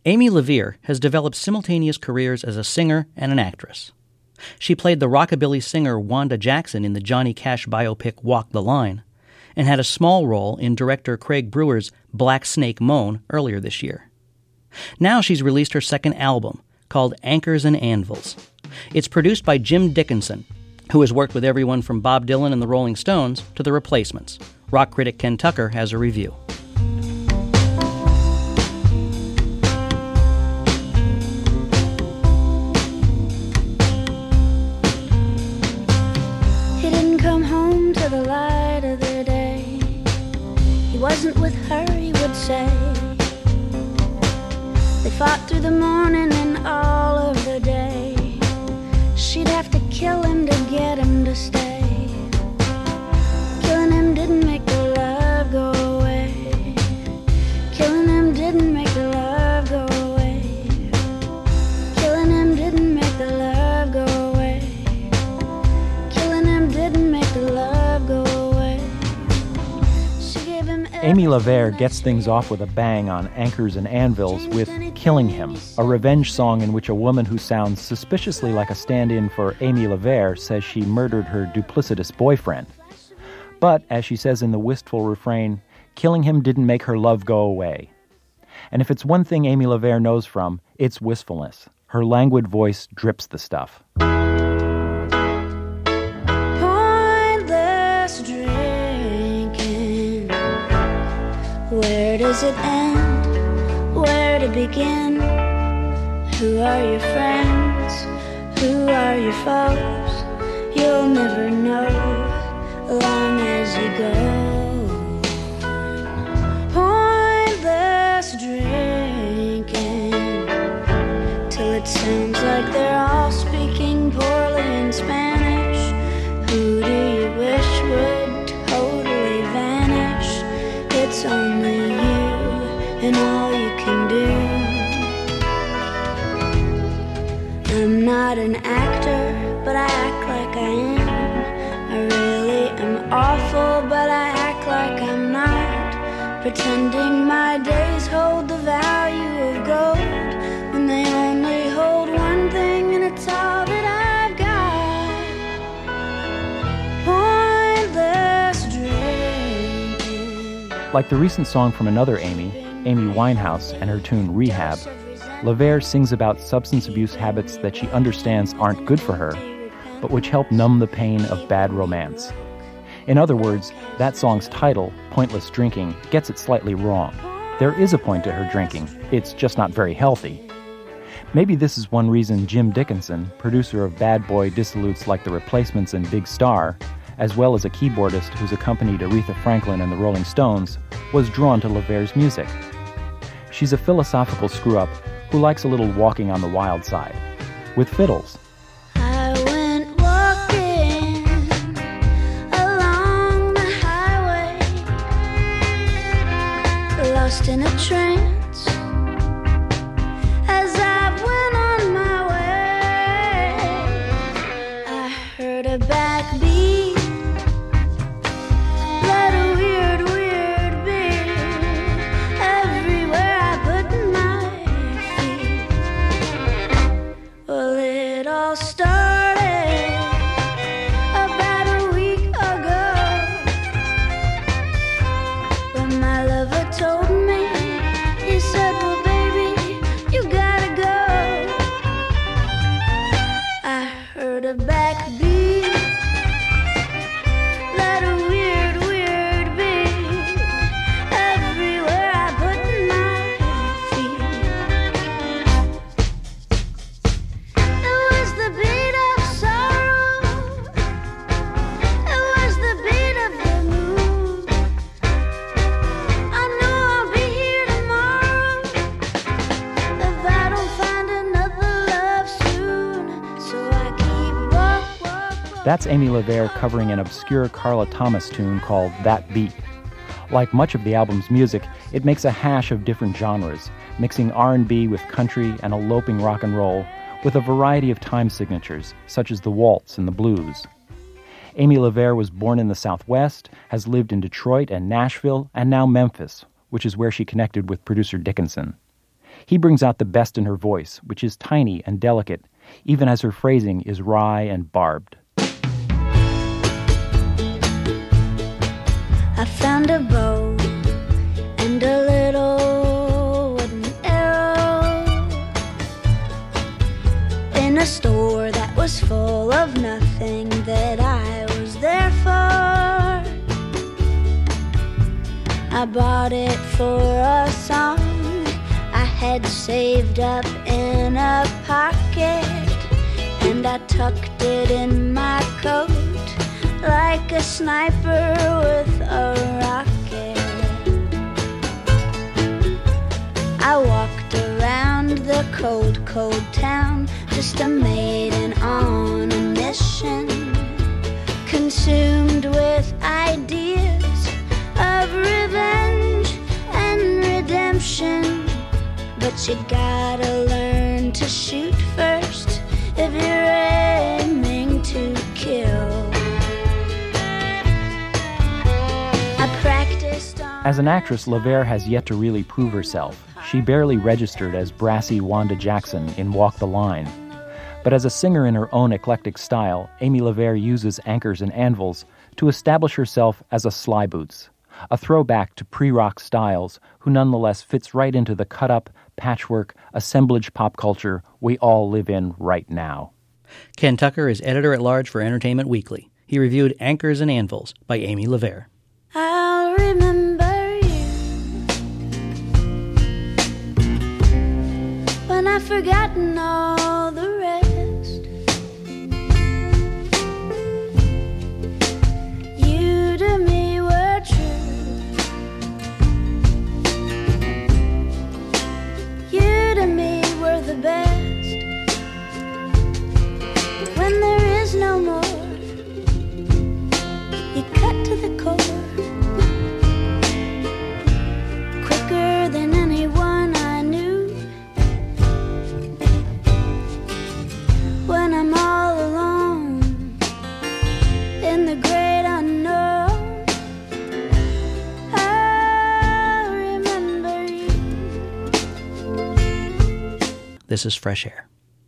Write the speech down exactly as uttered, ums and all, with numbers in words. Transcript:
Amy LaVere has developed simultaneous careers as a singer and an actress. She played the rockabilly singer Wanda Jackson in the Johnny Cash biopic Walk the Line, and had a small role in director Craig Brewer's Black Snake Moan earlier this year. Now she's released her second album, called Anchors and Anvils. It's produced by Jim Dickinson, who has worked with everyone from Bob Dylan and the Rolling Stones to the Replacements. Rock critic Ken Tucker has a review. He didn't come home to the light of the day. He wasn't with her, he would say. They fought through the morning and all of the day. She'd have to kill him to get him to stay. Killing him didn't make the love go away. Killing him didn't make the love go away. Killing him didn't make the love go away. Killing him didn't make the love go away. She gave him Amy LaVere gets things off with a bang on Anchors and Anvils with Killing Him, a revenge song in which a woman who sounds suspiciously like a stand-in for Amy LaVere says she murdered her duplicitous boyfriend. But, as she says in the wistful refrain, killing him didn't make her love go away. And if it's one thing Amy LaVere knows from, it's wistfulness. Her languid voice drips the stuff. Pointless drinking. Where does it end? Where to begin? Who are your friends? Who are your foes? You'll never know, long as you go. Pointless drinking till it sounds like they're all speaking poorly in Spanish. Who do you wish would totally vanish? It's only you and all you can do. I'm not an actor, but I act like I am. I really am awful, but I act like I'm not. Pretending my days hold the value of gold when they only hold one thing, and it's all that I've got. Pointless drinking. Like the recent song from another Amy, Amy Winehouse, and her tune Rehab, LaVere sings about substance abuse habits that she understands aren't good for her, but which help numb the pain of bad romance. In other words, that song's title, Pointless Drinking, gets it slightly wrong. There is a point to her drinking, it's just not very healthy. Maybe this is one reason Jim Dickinson, producer of bad boy dissolutes like The Replacements and Big Star, as well as a keyboardist who's accompanied Aretha Franklin and the Rolling Stones, was drawn to LaVere's music. She's a philosophical screw-up who likes a little walking on the wild side, with fiddles. I went walking along the highway, lost in a trance as I went on my way. I heard a backbeat, let a weird, weird beat everywhere I put my feet. Well, it all started about a week ago when my lover told me, he said, well, baby, you gotta go. I heard a backbeat, let a weird, weird beat everywhere I put my feet. It was the beat of sorrow, it was the beat of the moon. I know I'll be here tomorrow if I don't find another love soon. So I keep walk, walk, walk. That's Amy LaVere covering an obscure Carla Thomas tune called That Beat. Like much of the album's music, it makes a hash of different genres, mixing R and B with country and eloping rock and roll, with a variety of time signatures, such as the waltz and the blues. Amy LaVere was born in the Southwest, has lived in Detroit and Nashville, and now Memphis, which is where she connected with producer Dickinson. He brings out the best in her voice, which is tiny and delicate, even as her phrasing is wry and barbed. I found a bow and a little wooden arrow in a store that was full of nothing that I was there for. I bought it for a song I had saved up in a pocket, and I tucked it in my coat like a sniper with a rocket. I walked around the cold, cold town, just a maiden on a mission, consumed with ideas of revenge and redemption. But you gotta learn to shoot first if you're aiming to kill. As an actress, LaVere has yet to really prove herself. She barely registered as brassy Wanda Jackson in Walk the Line. But as a singer in her own eclectic style, Amy LaVere uses anchors and anvils to establish herself as a slyboots, a throwback to pre-rock styles who nonetheless fits right into the cut-up, patchwork, assemblage pop culture we all live in right now. Ken Tucker is editor-at-large for Entertainment Weekly. He reviewed Anchors and Anvils by Amy LaVere. I'll remember you when I've forgotten all the rest. You to me were true. You to me were the best. When there is no more, you cut to the core. Than anyone I knew. When I'm all alone in the great unknown, I'll remember you. This is Fresh Air.